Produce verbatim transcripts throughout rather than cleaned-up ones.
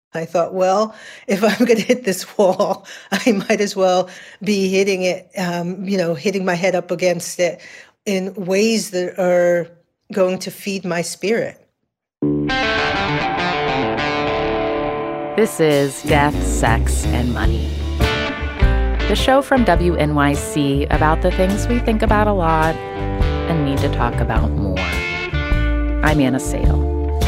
I thought, well, if I'm going to hit this wall, I might as well be hitting it, um, you know, hitting my head up against it in ways that are going to feed my spirit. This is Death, Sex, and Money, the show from W N Y C about the things we think about a lot and need to talk about more. I'm Anna Sale.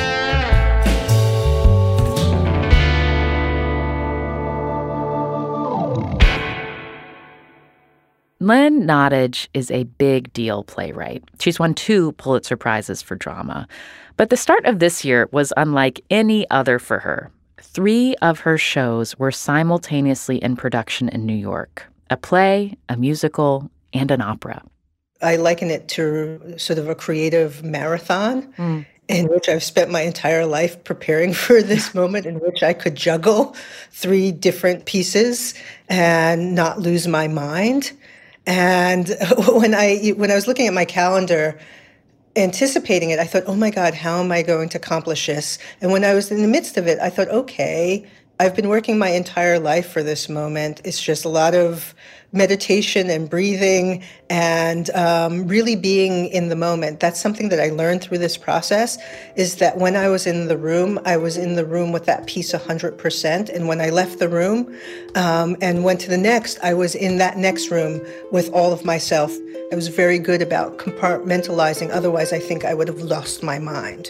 Lynn Nottage is a big deal playwright. She's won two Pulitzer Prizes for drama. But the start of this year was unlike any other for her. Three of her shows were simultaneously in production in New York: a play, a musical, and an opera. I liken it to sort of a creative marathon mm. in which I've spent my entire life preparing for this moment in which I could juggle three different pieces and not lose my mind. And when I when I was looking at my calendar, anticipating it, I thought, oh my God, how am I going to accomplish this? And when I was in the midst of it, I thought, okay, I've been working my entire life for this moment. It's just a lot of meditation and breathing and um, really being in the moment. That's something that I learned through this process, is that when I was in the room, I was in the room with that piece one hundred percent. And when I left the room um, and went to the next, I was in that next room with all of myself. I was very good about compartmentalizing. Otherwise, I think I would have lost my mind.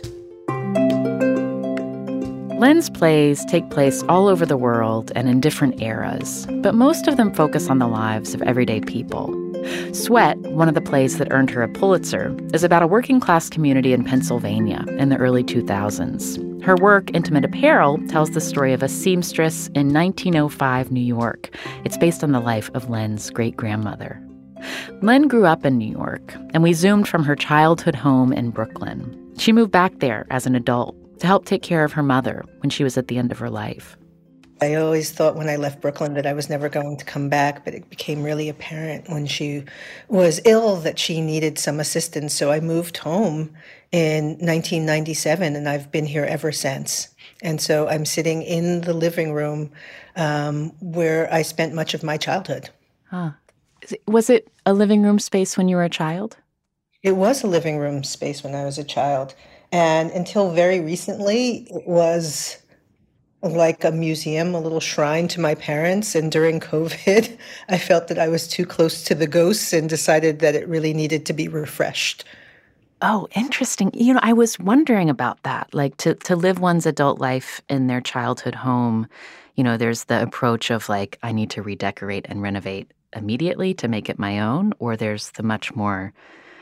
Lynn's plays take place all over the world and in different eras, but most of them focus on the lives of everyday people. Sweat, one of the plays that earned her a Pulitzer, is about a working-class community in Pennsylvania in the early two thousands. Her work, Intimate Apparel, tells the story of a seamstress in nineteen oh five New York. It's based on the life of Lynn's great-grandmother. Lynn grew up in New York, and we zoomed from her childhood home in Brooklyn. She moved back there as an adult to help take care of her mother when she was at the end of her life. I always thought when I left Brooklyn that I was never going to come back, but it became really apparent when she was ill that she needed some assistance. So I moved home in nineteen ninety-seven, and I've been here ever since. And so I'm sitting in the living room um, where I spent much of my childhood. Huh. Was it a living room space when you were a child? It was a living room space when I was a child. And until very recently, it was like a museum, a little shrine to my parents. And during COVID, I felt that I was too close to the ghosts and decided that it really needed to be refreshed. Oh, interesting. You know, I was wondering about that, like to, to live one's adult life in their childhood home. You know, there's the approach of like, I need to redecorate and renovate immediately to make it my own, or there's the much more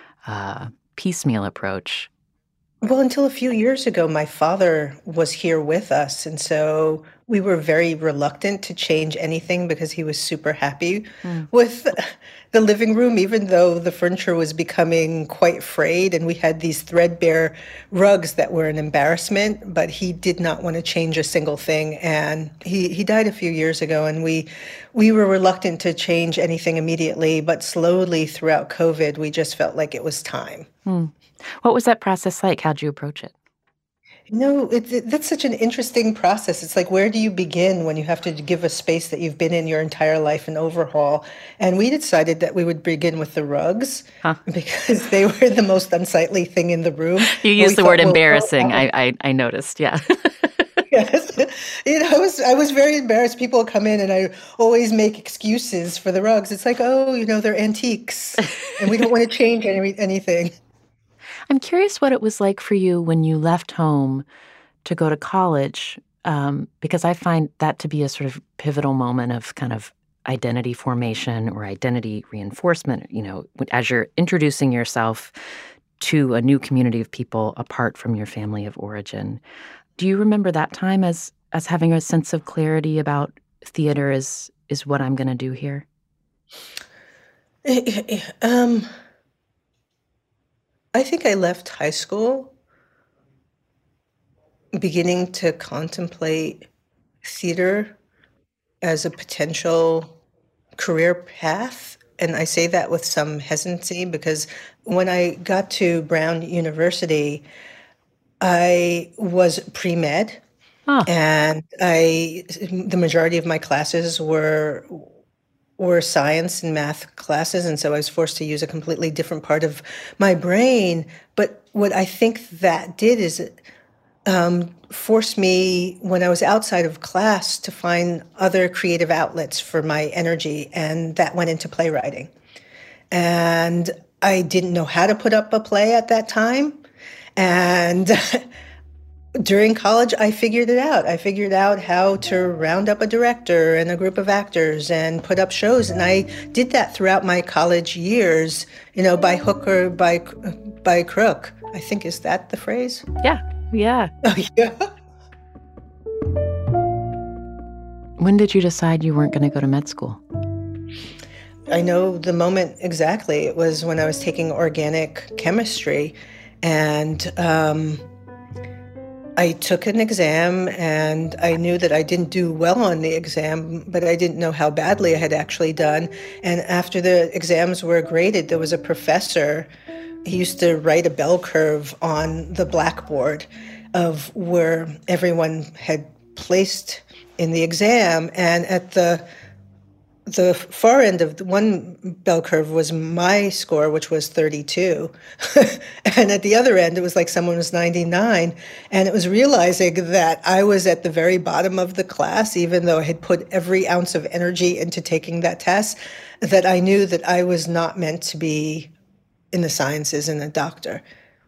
uh, piecemeal approach. Well, until a few years ago, my father was here with us. And so we were very reluctant to change anything because he was super happy mm. with the living room, even though the furniture was becoming quite frayed. And we had these threadbare rugs that were an embarrassment, but he did not want to change a single thing. And he, he died a few years ago, and we we were reluctant to change anything immediately. But slowly throughout COVID, we just felt like it was time. Mm. What was that process like? How'd you approach it? No, it, it, that's such an interesting process. It's like, where do you begin when you have to give a space that you've been in your entire life an overhaul? And we decided that we would begin with the rugs huh. because they were the most unsightly thing in the room. You used the thought, word well, embarrassing. Well, I, I I noticed, yeah. Yes. You know, I was, I was very embarrassed. People come in and I always make excuses for the rugs. It's like, oh, you know, they're antiques and we don't want to change any, anything. I'm curious what it was like for you when you left home to go to college, um, because I find that to be a sort of pivotal moment of kind of identity formation or identity reinforcement, you know, as you're introducing yourself to a new community of people apart from your family of origin. Do you remember that time as as having a sense of clarity about theater is, is what I'm going to do here? Um... I think I left high school beginning to contemplate theater as a potential career path. And I say that with some hesitancy because when I got to Brown University, I was pre-med. Huh. And I, the majority of my classes were were science and math classes, and so I was forced to use a completely different part of my brain. But what I think that did is it um, forced me, when I was outside of class, to find other creative outlets for my energy, and that went into playwriting. And I didn't know how to put up a play at that time, and during college, I figured it out. I figured out how to round up a director and a group of actors and put up shows. And I did that throughout my college years, you know, by hook or by by crook. I think, is that the phrase? Yeah, yeah. Oh, yeah. When did you decide you weren't going to go to med school? I know the moment exactly. It was when I was taking organic chemistry, and um, I took an exam, and I knew that I didn't do well on the exam, but I didn't know how badly I had actually done. And after the exams were graded, there was a professor. He used to write a bell curve on the blackboard of where everyone had placed in the exam. And at the the far end of the one bell curve was my score, which was thirty-two. And at the other end, it was like someone was ninety-nine. And it was realizing that I was at the very bottom of the class, even though I had put every ounce of energy into taking that test, that I knew that I was not meant to be in the sciences and a doctor.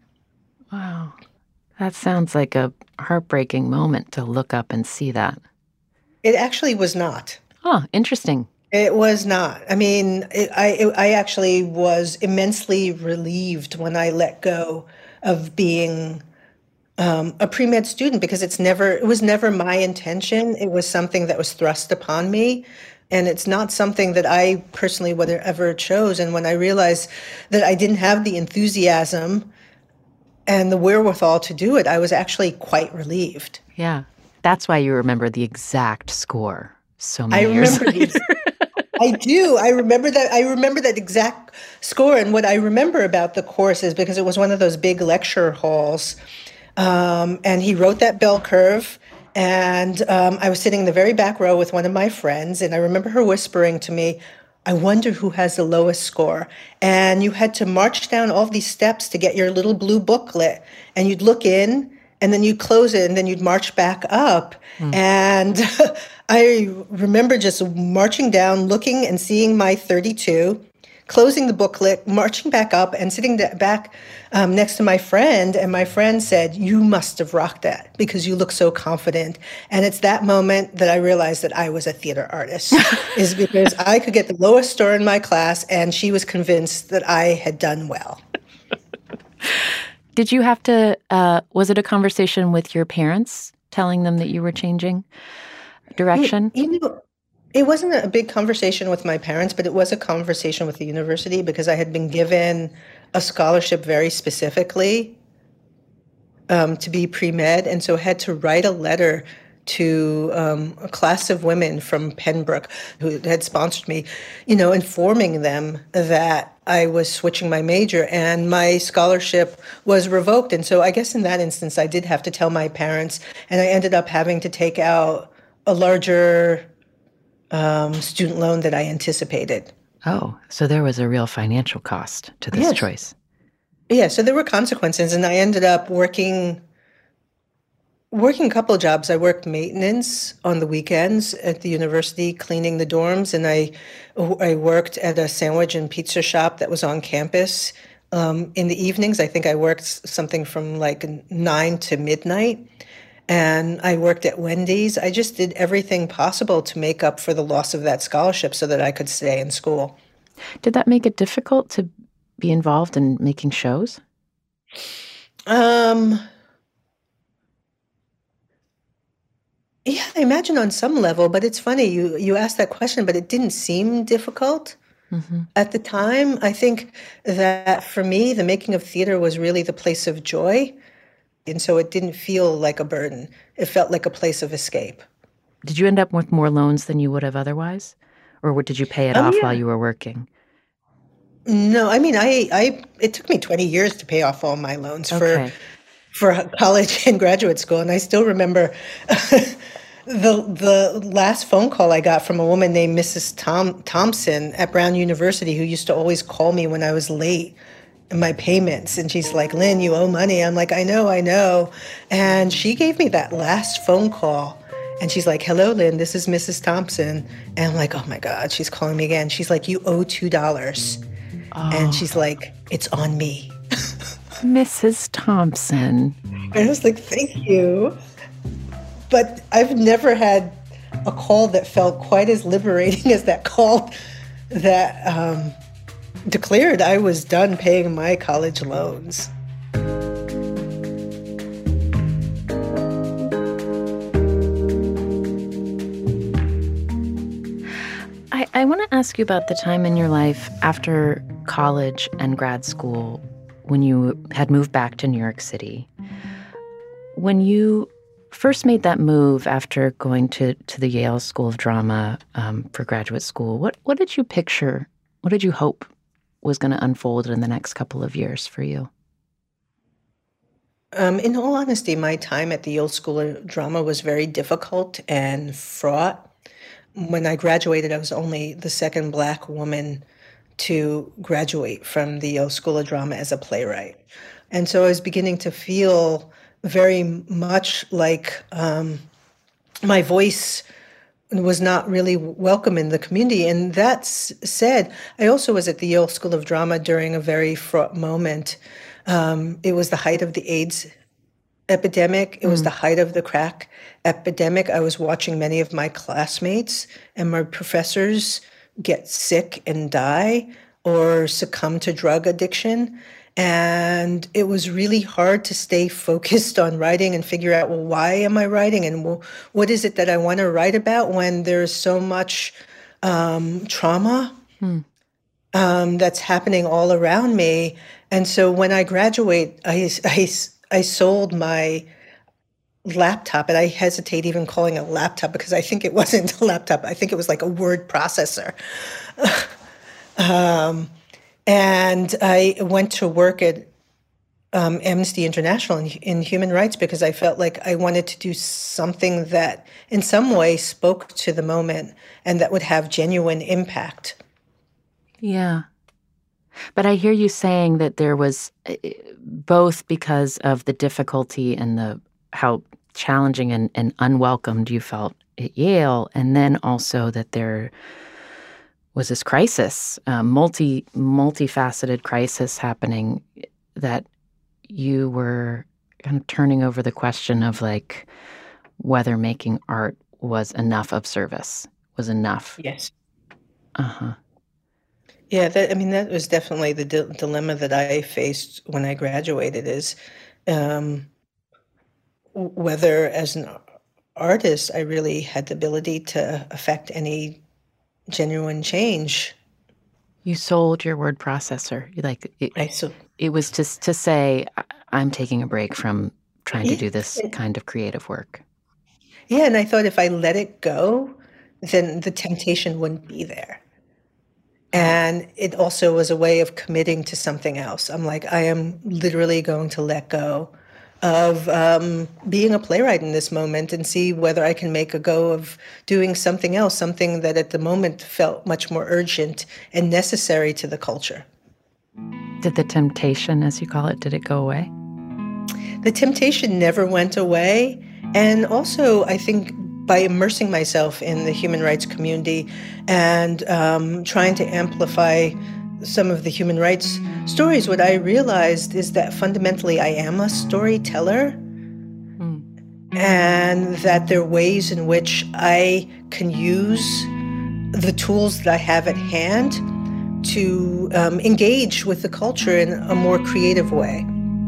Wow. That sounds like a heartbreaking moment to look up and see that. It actually was not. Oh, interesting. It was not. I mean, it, I it, I actually was immensely relieved when I let go of being um, a pre-med student, because it's never it was never my intention. It was something that was thrust upon me, and it's not something that I personally would have ever chose. And when I realized that I didn't have the enthusiasm and the wherewithal to do it, I was actually quite relieved. Yeah, that's why you remember the exact score so many I years remember later. these. I do. I remember that. I remember that exact score. And what I remember about the course is because it was one of those big lecture halls, um, and he wrote that bell curve. And um, I was sitting in the very back row with one of my friends, and I remember her whispering to me, "I wonder who has the lowest score." And you had to march down all these steps to get your little blue booklet, and you'd look in, and then you'd close it, and then you'd march back up. Mm. And I remember just marching down, looking and seeing my thirty-two, closing the booklet, marching back up, and sitting back um, next to my friend. And my friend said, "You must have rocked that because you look so confident." And it's that moment that I realized that I was a theater artist, is because I could get the lowest score in my class, and she was convinced that I had done well. Did you have to, uh, was it a conversation with your parents telling them that you were changing direction? You, you know, it wasn't a big conversation with my parents, but it was a conversation with the university, because I had been given a scholarship very specifically um, to be pre-med, and so I had to write a letter to um, a class of women from Pembroke who had sponsored me, you know, informing them that I was switching my major and my scholarship was revoked. And so I guess in that instance, I did have to tell my parents, and I ended up having to take out a larger um, student loan that I anticipated. Oh, so there was a real financial cost to this yes. choice. Yeah, so there were consequences, and I ended up working Working a couple of jobs. I worked maintenance on the weekends at the university, cleaning the dorms, and I I worked at a sandwich and pizza shop that was on campus. Um, in the evenings, I think I worked something from like nine to midnight, and I worked at Wendy's. I just did everything possible to make up for the loss of that scholarship so that I could stay in school. Did that make it difficult to be involved in making shows? Um... Yeah, I imagine on some level, but it's funny, you, you asked that question, but it didn't seem difficult mm-hmm. at the time. I think that for me, the making of theater was really the place of joy, and so it didn't feel like a burden. It felt like a place of escape. Did you end up with more loans than you would have otherwise? Or did you pay it oh, off yeah. while you were working? No, I mean, I, I it took me twenty years to pay off all my loans okay. for for college and graduate school. And I still remember the the last phone call I got from a woman named Missus Tom Thompson at Brown University, who used to always call me when I was late in my payments. And she's like, "Lynn, you owe money." I'm like, "I know, I know." And she gave me that last phone call. And she's like, "Hello, Lynn, this is Missus Thompson." And I'm like, "Oh my God, she's calling me again." She's like, "You owe two dollars. Oh. And she's like, "It's on me." Missus Thompson. And I was like, "Thank you." But I've never had a call that felt quite as liberating as that call that um, declared I was done paying my college loans. I, I want to ask you about the time in your life after college and grad school when you had moved back to New York City. When you first made that move after going to, to the Yale School of Drama um, for graduate school, what, what did you picture, what did you hope was going to unfold in the next couple of years for you? Um, in all honesty, my time at the Yale School of Drama was very difficult and fraught. When I graduated, I was only the second Black woman to graduate from the Yale School of Drama as a playwright. And so I was beginning to feel very much like um, my voice was not really welcome in the community. And that said, I also was at the Yale School of Drama during a very fraught moment. Um, it was the height of the AIDS epidemic. It was mm. the height of the crack epidemic. I was watching many of my classmates and my professors get sick and die or succumb to drug addiction. And it was really hard to stay focused on writing and figure out, well, why am I writing? And well, what is it that I want to write about when there's so much um, trauma hmm. um, that's happening all around me? And so when I graduate, I, I, I sold my laptop, and I hesitate even calling it a laptop because I think it wasn't a laptop. I think it was like a word processor. um, And I went to work at um, Amnesty International in, in human rights because I felt like I wanted to do something that in some way spoke to the moment and that would have genuine impact. Yeah. But I hear you saying that there was both because of the difficulty and the how challenging and, and unwelcomed you felt at Yale, and then also that there was this crisis, uh, multi, multifaceted crisis happening that you were kind of turning over the question of like whether making art was enough of service, was enough. Yes. Uh-huh. Yeah, that, I mean, that was definitely the di- dilemma that I faced when I graduated is um, whether as an artist I really had the ability to affect any genuine change. You sold your word processor. Like it, I so it was just to say, I'm taking a break from trying yeah, to do this kind of creative work. Yeah, and I thought if I let it go, then the temptation wouldn't be there. And it also was a way of committing to something else. I'm like, I am literally going to let go of um, being a playwright in this moment and see whether I can make a go of doing something else, something that at the moment felt much more urgent and necessary to the culture. Did the temptation, as you call it, did it go away? The temptation never went away. And also, I think by immersing myself in the human rights community and um, trying to amplify some of the human rights stories, what I realized is that fundamentally I am a storyteller mm. and that there are ways in which I can use the tools that I have at hand to um, engage with the culture in a more creative way.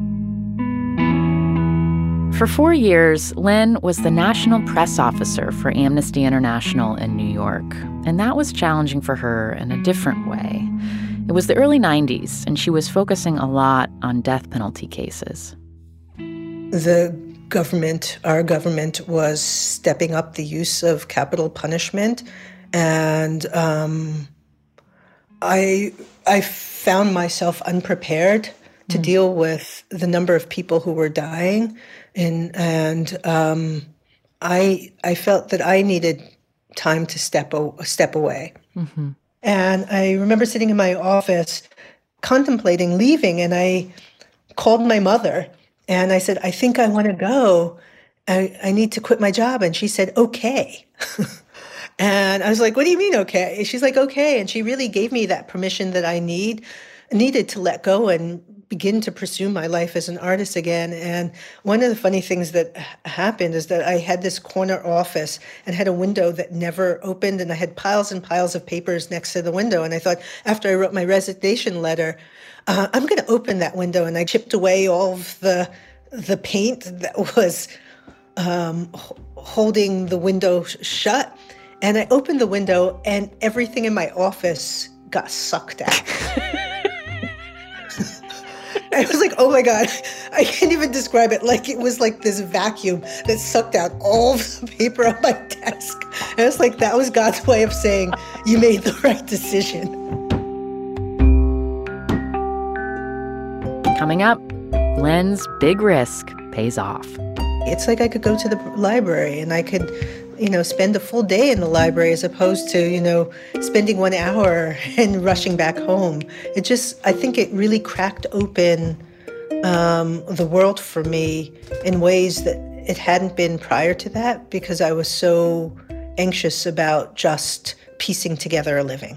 For four years, Lynn was the national press officer for Amnesty International in New York, and that was challenging for her in a different way. It was the early nineties, and she was focusing a lot on death penalty cases. The government, our government, was stepping up the use of capital punishment, and um, I, I found myself unprepared to mm. deal with the number of people who were dying. And, and um, I, I felt that I needed time to step, a, step away. Mm-hmm. And I remember sitting in my office contemplating leaving, and I called my mother and I said, I think I want to go. I, I need to quit my job. And she said, okay. And I was like, what do you mean, okay? She's like, okay. And she really gave me that permission that I need, needed to let go and begin to pursue my life as an artist again. And one of the funny things that happened is that I had this corner office and had a window that never opened, and I had piles and piles of papers next to the window. And I thought, after I wrote my resignation letter, uh, I'm going to open that window. And I chipped away all of the the paint that was um, holding the window sh- shut. And I opened the window, and everything in my office got sucked out. I was like, oh my God, I can't even describe it. Like, it was like this vacuum that sucked out all of the paper on my desk. And it's like, that was God's way of saying, you made the right decision. Coming up, Lynn's big risk pays off. It's like I could go to the library and I could, you know, spend a full day in the library as opposed to, you know, spending one hour and rushing back home. It just, I think it really cracked open um, the world for me in ways that it hadn't been prior to that, because I was so anxious about just piecing together a living.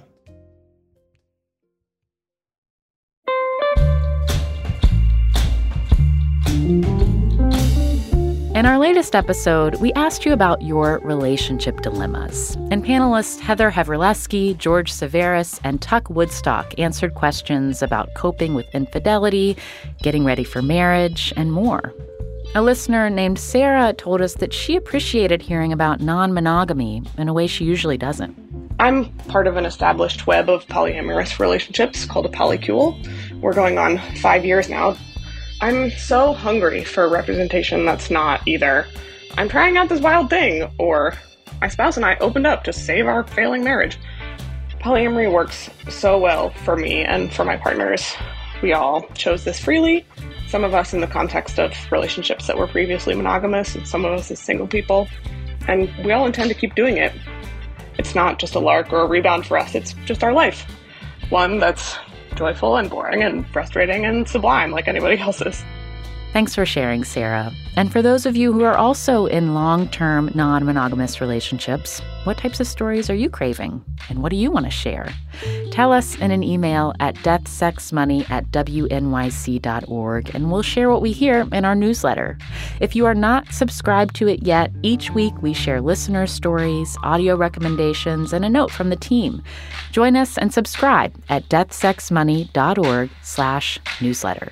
In our latest episode, we asked you about your relationship dilemmas. And panelists Heather Havrilesky, George Severus, and Tuck Woodstock answered questions about coping with infidelity, getting ready for marriage, and more. A listener named Sarah told us that she appreciated hearing about non-monogamy in a way she usually doesn't. I'm part of an established web of polyamorous relationships called a polycule. We're going on five years now. I'm so hungry for representation that's not either I'm trying out this wild thing or my spouse and I opened up to save our failing marriage. Polyamory works so well for me and for my partners. We all chose this freely, some of us in the context of relationships that were previously monogamous and some of us as single people, and we all intend to keep doing it. It's not just a lark or a rebound for us, it's just our life. One that's joyful and boring and frustrating and sublime like anybody else's. Thanks for sharing, Sarah. And for those of you who are also in long-term non-monogamous relationships, what types of stories are you craving? And what do you want to share? Tell us in an email at deathsexmoney at w n y c dot org, and we'll share what we hear in our newsletter. If you are not subscribed to it yet, each week we share listener stories, audio recommendations, and a note from the team. Join us and subscribe at deathsexmoney dot org slash newsletter.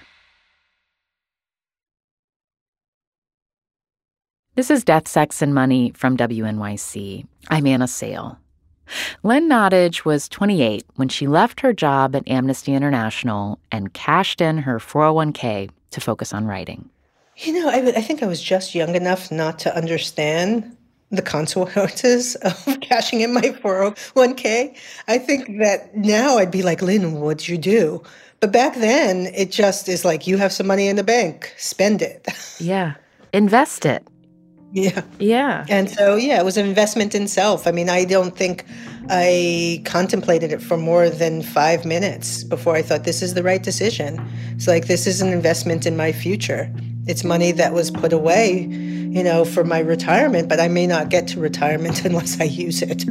This is Death, Sex, and Money from W N Y C. I'm Anna Sale. Lynn Nottage was twenty-eight when she left her job at Amnesty International and cashed in her four oh one k to focus on writing. You know, I, I think I was just young enough not to understand the consequences of cashing in my four oh one k. I think that now I'd be like, Lynn, what'd you do? But back then, it just is like, you have some money in the bank, spend it. Yeah, invest it. Yeah. Yeah. And so, yeah, it was an investment in self. I mean, I don't think I contemplated it for more than five minutes before I thought this is the right decision. It's like, this is an investment in my future. It's money that was put away, you know, for my retirement, but I may not get to retirement unless I use it.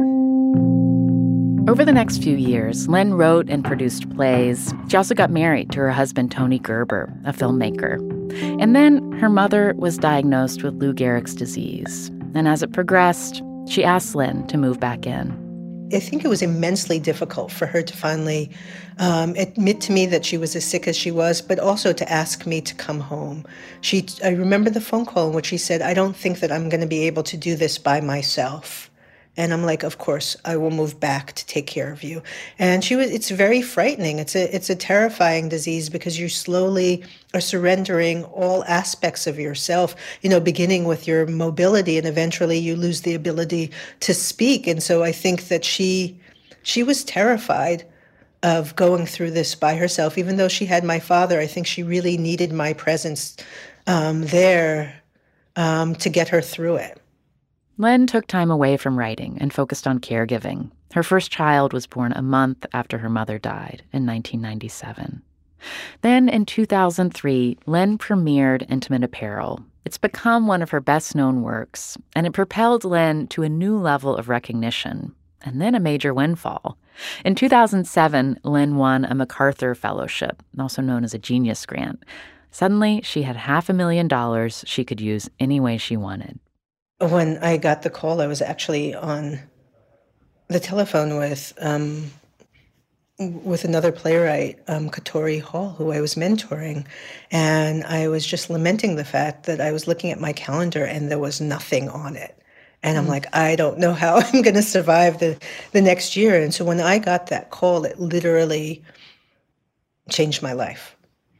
Over the next few years, Lynn wrote and produced plays. She also got married to her husband, Tony Gerber, a filmmaker. And then her mother was diagnosed with Lou Gehrig's disease. And as it progressed, she asked Lynn to move back in. I think it was immensely difficult for her to finally um, admit to me that she was as sick as she was, but also to ask me to come home. She, I remember the phone call in which she said, I don't think that I'm going to be able to do this by myself. And I'm like, of course, I will move back to take care of you. And she was, it's very frightening. It's a, it's a terrifying disease because you slowly are surrendering all aspects of yourself, you know, beginning with your mobility, and eventually you lose the ability to speak. And so I think that she, she was terrified of going through this by herself. Even though she had my father, I think she really needed my presence um, there um, to get her through it. Len took time away from writing and focused on caregiving. Her first child was born a month after her mother died in nineteen ninety-seven. Then in two thousand three, Len premiered Intimate Apparel. It's become one of her best-known works, and it propelled Len to a new level of recognition, and then a major windfall. In two thousand seven, Len won a MacArthur Fellowship, also known as a Genius Grant. Suddenly, she had half a million dollars she could use any way she wanted. When I got the call, I was actually on the telephone with um, with another playwright, um, Katori Hall, who I was mentoring, and I was just lamenting the fact that I was looking at my calendar and there was nothing on it. And I'm like, I don't know how I'm going to survive the, the next year. And so when I got that call, it literally changed my life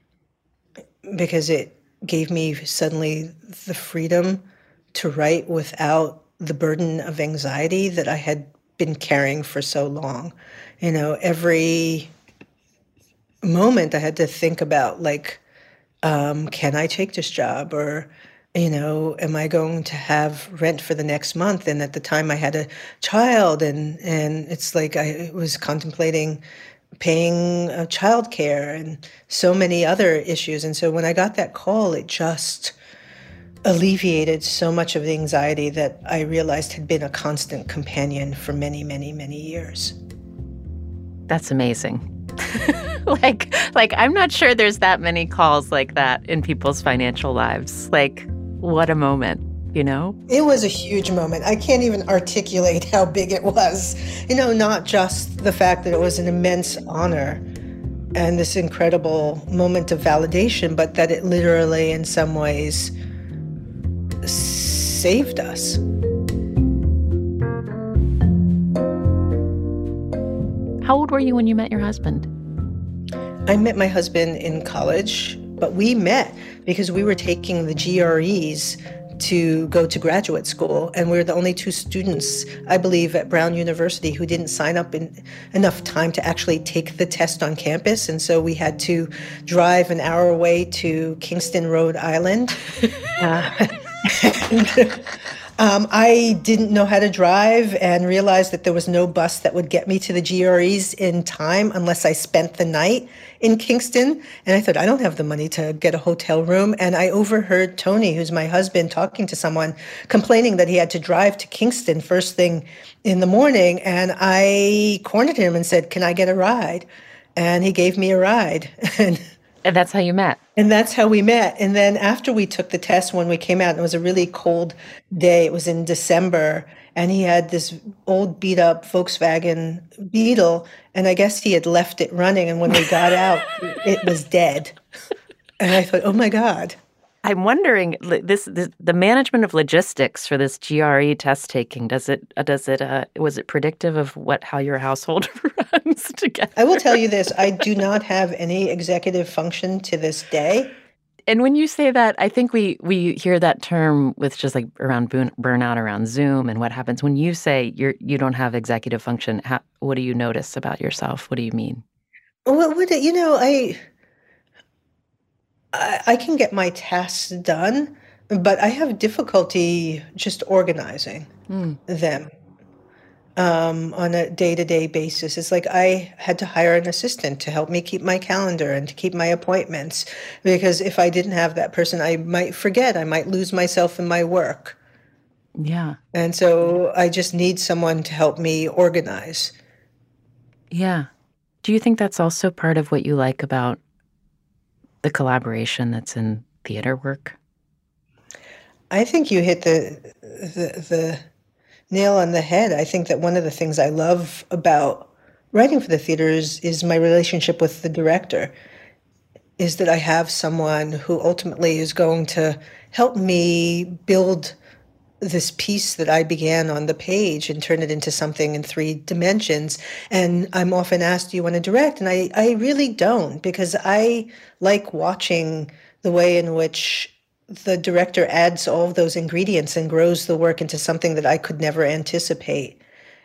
because it gave me suddenly the freedom to write without the burden of anxiety that I had been carrying for so long. You know, every moment I had to think about, like, um, can I take this job? Or, you know, am I going to have rent for the next month? And at the time I had a child, and, and it's like I was contemplating paying uh, childcare and so many other issues. And so when I got that call, it just alleviated so much of the anxiety that I realized had been a constant companion for many, many, many years. That's amazing. like, like I'm not sure there's that many calls like that in people's financial lives. Like, what a moment, you know? It was a huge moment. I can't even articulate how big it was. You know, not just the fact that it was an immense honor and this incredible moment of validation, but that it literally, in some ways, saved us. How old were you when you met your husband? I met my husband in college, but we met because we were taking the G R Es to go to graduate school, and we were the only two students, I believe, at Brown University who didn't sign up in enough time to actually take the test on campus, and so we had to drive an hour away to Kingston, Rhode Island. uh, and, um, I didn't know how to drive and realized that there was no bus that would get me to the G R Es in time unless I spent the night in Kingston. And I thought, I don't have the money to get a hotel room. And I overheard Tony, who's my husband, talking to someone, complaining that he had to drive to Kingston first thing in the morning. And I cornered him and said, can I get a ride? And he gave me a ride. and And that's how you met? And that's how we met. And then after we took the test, when we came out, it was a really cold day. It was in December. And he had this old beat-up Volkswagen Beetle. And I guess he had left it running. And when we got out, it was dead. And I thought, oh, my God. I'm wondering, this, this the management of logistics for this G R E test taking, does it, uh, does it, uh, was it predictive of what, how your household runs together? I will tell you this, I do not have any executive function to this day. And when you say that, I think we, we hear that term with just like around burn, burnout, around Zoom and what happens. When you say you're, you don't have executive function, how, what do you notice about yourself? What do you mean? Well, what, you know, I... I can get my tasks done, but I have difficulty just organizing mm. them um, on a day-to-day basis. It's like I had to hire an assistant to help me keep my calendar and to keep my appointments, because if I didn't have that person, I might forget. I might lose myself in my work. Yeah. And so I just need someone to help me organize. Yeah. Do you think that's also part of what you like about the collaboration that's in theater work? I think you hit the, the the nail on the head. I think that one of the things I love about writing for the theater is, is my relationship with the director, is that I have someone who ultimately is going to help me build this piece that I began on the page and turn it into something in three dimensions. And I'm often asked, do you want to direct? And I, I really don't, because I like watching the way in which the director adds all of those ingredients and grows the work into something that I could never anticipate.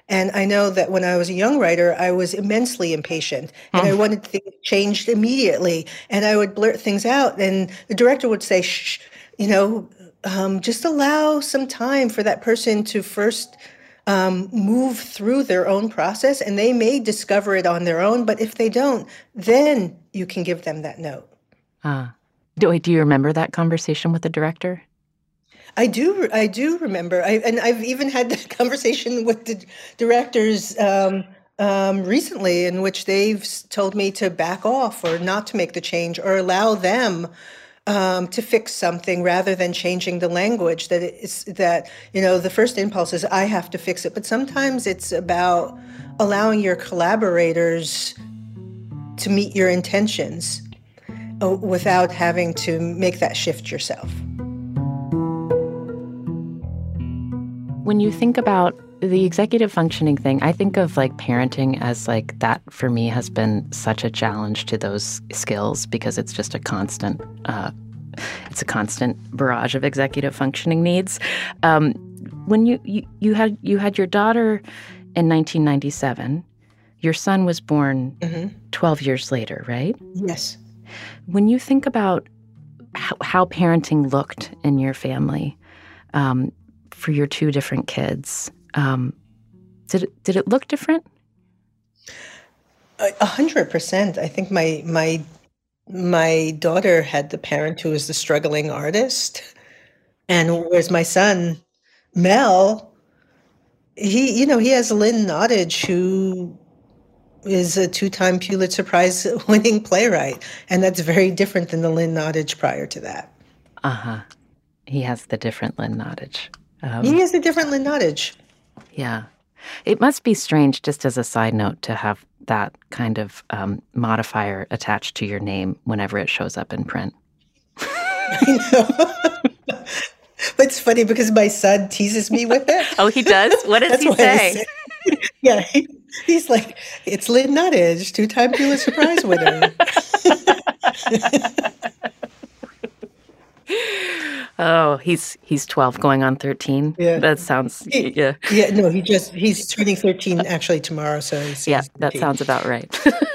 And I know that when I was a young writer, I was immensely impatient and I wanted things changed immediately. And I would blurt things out. And the director would say, shh, you know, um, just allow some time for that person to first um, move through their own process. And they may discover it on their own. But if they don't, then you can give them that note. Ah. Do, do you remember that conversation with the director? I do. I do remember, I, and I've even had that conversation with the directors um, um, recently, in which they've told me to back off or not to make the change, or allow them um, to fix something rather than changing the language. That it's that you know the first impulse is I have to fix it, but sometimes it's about allowing your collaborators to meet your intentions uh, without having to make that shift yourself. When you think about the executive functioning thing, I think of like parenting as like that for me has been such a challenge to those skills because it's just a constant, uh, it's a constant barrage of executive functioning needs. Um, when you, you you had you had your daughter in nineteen ninety-seven, your son was born mm-hmm. twelve years later, right? Yes. When you think about how, how parenting looked in your family, um, for your two different kids, um, did it, did it look different? A hundred percent. I think my my my daughter had the parent who was the struggling artist, and whereas my son Mel, he you know he has Lynn Nottage, who is a two-time Pulitzer Prize-winning playwright, and that's very different than the Lynn Nottage prior to that. Uh huh. He has the different Lynn Nottage. Um, he has a different Lynn Nottage. Yeah. It must be strange, just as a side note, to have that kind of um, modifier attached to your name whenever it shows up in print. I know. But it's funny because my son teases me with it. Oh, he does? What does he say? Yeah, he, he's like, it's Lynn Nottage, two-time Pulitzer Prize winner. Oh, he's he's twelve going on thirteen. Yeah. That sounds, yeah. Yeah, no, he just, he's turning thirteen actually tomorrow, so he's Yeah, that sounds about right.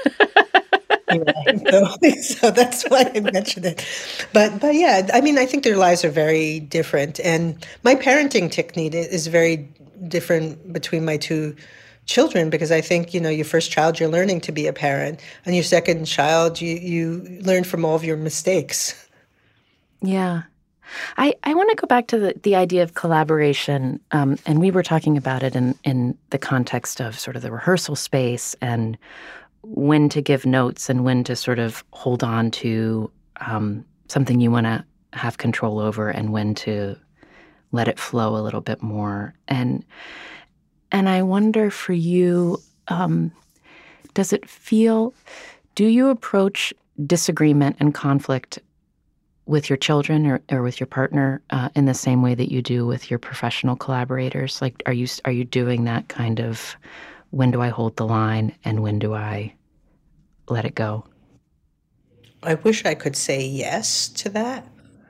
Yeah, so, so that's why I mentioned it. But but yeah, I mean, I think their lives are very different. And my parenting technique is very different between my two children, because I think, you know, your first child, you're learning to be a parent. And your second child, you, you learn from all of your mistakes. Yeah. I, I want to go back to the, the idea of collaboration, um, and we were talking about it in, in the context of sort of the rehearsal space and when to give notes and when to sort of hold on to um, something you want to have control over and when to let it flow a little bit more. And and I wonder for you, um, does it feel, do you approach disagreement and conflict with your children or, or with your partner uh, in the same way that you do with your professional collaborators? Like, are you are you doing that kind of, when do I hold the line and when do I let it go? I wish I could say yes to that.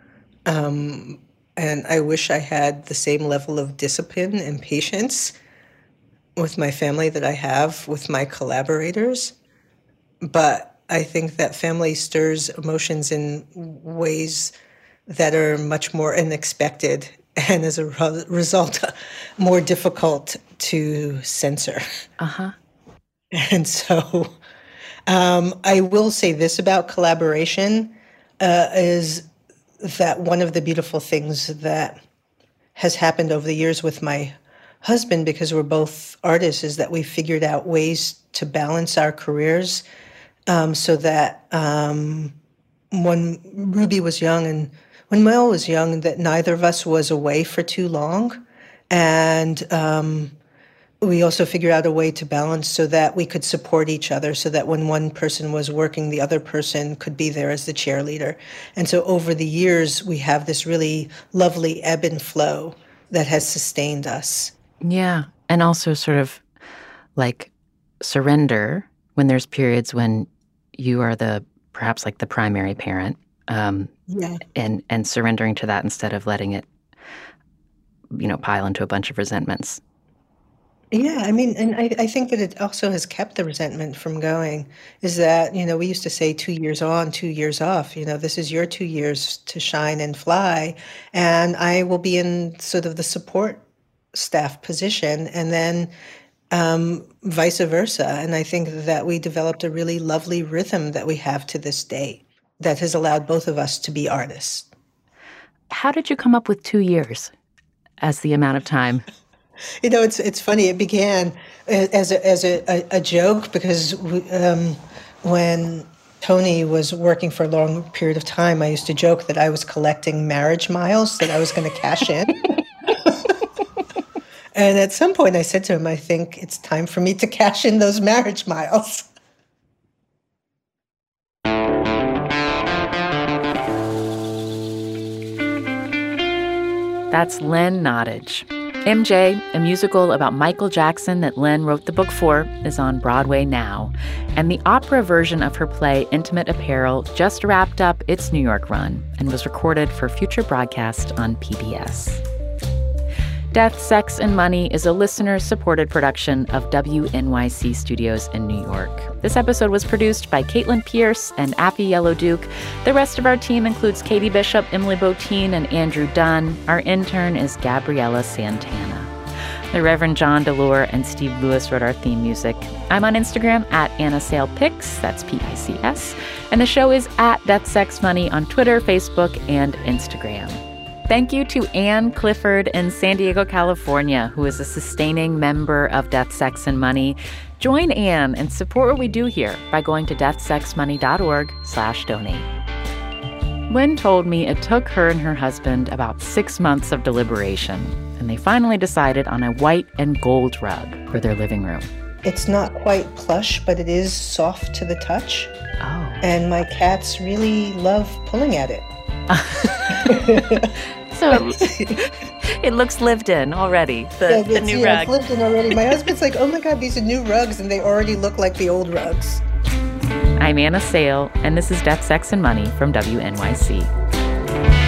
Um, and I wish I had the same level of discipline and patience with my family that I have with my collaborators. But I think that family stirs emotions in ways that are much more unexpected and as a re- result, more difficult to censor. Uh-huh. And so um, I will say this about collaboration uh, is that one of the beautiful things that has happened over the years with my husband, because we're both artists, is that we figured out ways to balance our careers um, so that um, when Ruby was young and when Mel was young, that neither of us was away for too long. And um, we also figured out a way to balance so that we could support each other, so that when one person was working, the other person could be there as the cheerleader. And so over the years, we have this really lovely ebb and flow that has sustained us. Yeah. And also sort of like surrender when there's periods when you are the, perhaps like the primary parent. Um, yeah. And, and surrendering to that instead of letting it, you know, pile into a bunch of resentments. Yeah, I mean, and I, I think that it also has kept the resentment from going. Is that, you know, we used to say two years on, two years off. You know, this is your two years to shine and fly, and I will be in sort of the support staff position, and then um, vice versa. And I think that we developed a really lovely rhythm that we have to this day that has allowed both of us to be artists. How did you come up with two years as the amount of time? You know, it's it's funny. It began as a, as a, a, a joke because we, um, when Tony was working for a long period of time, I used to joke that I was collecting marriage miles that I was going to cash in. And at some point I said to him, I think it's time for me to cash in those marriage miles. That's Len Nottage. M J, a musical about Michael Jackson that Len wrote the book for, is on Broadway now. And the opera version of her play, Intimate Apparel, just wrapped up its New York run and was recorded for future broadcast on P B S. Death, Sex, and Money is a listener-supported production of W N Y C Studios in New York. This episode was produced by Caitlin Pierce and Affy Yellow Duke. The rest of our team includes Katie Bishop, Emily Botine, and Andrew Dunn. Our intern is Gabriella Santana. The Reverend John Delore and Steve Lewis wrote our theme music. I'm on Instagram at Anna Sale Pics, that's P I C S. And the show is at Death, Sex, Money on Twitter, Facebook, and Instagram. Thank you to Anne Clifford in San Diego, California, who is a sustaining member of Death, Sex, and Money. Join Anne and support what we do here by going to deathsexmoney.org slash donate. Lynn told me it took her and her husband about six months of deliberation, and they finally decided on a white and gold rug for their living room. It's not quite plush, but it is soft to the touch. Oh. And my cats really love pulling at it. So it looks lived in already, the, yeah, the new yeah, rug. It's lived in already. My husband's like, oh my God, these are new rugs, and they already look like the old rugs. I'm Anna Sale, and this is Death, Sex, and Money from W N Y C.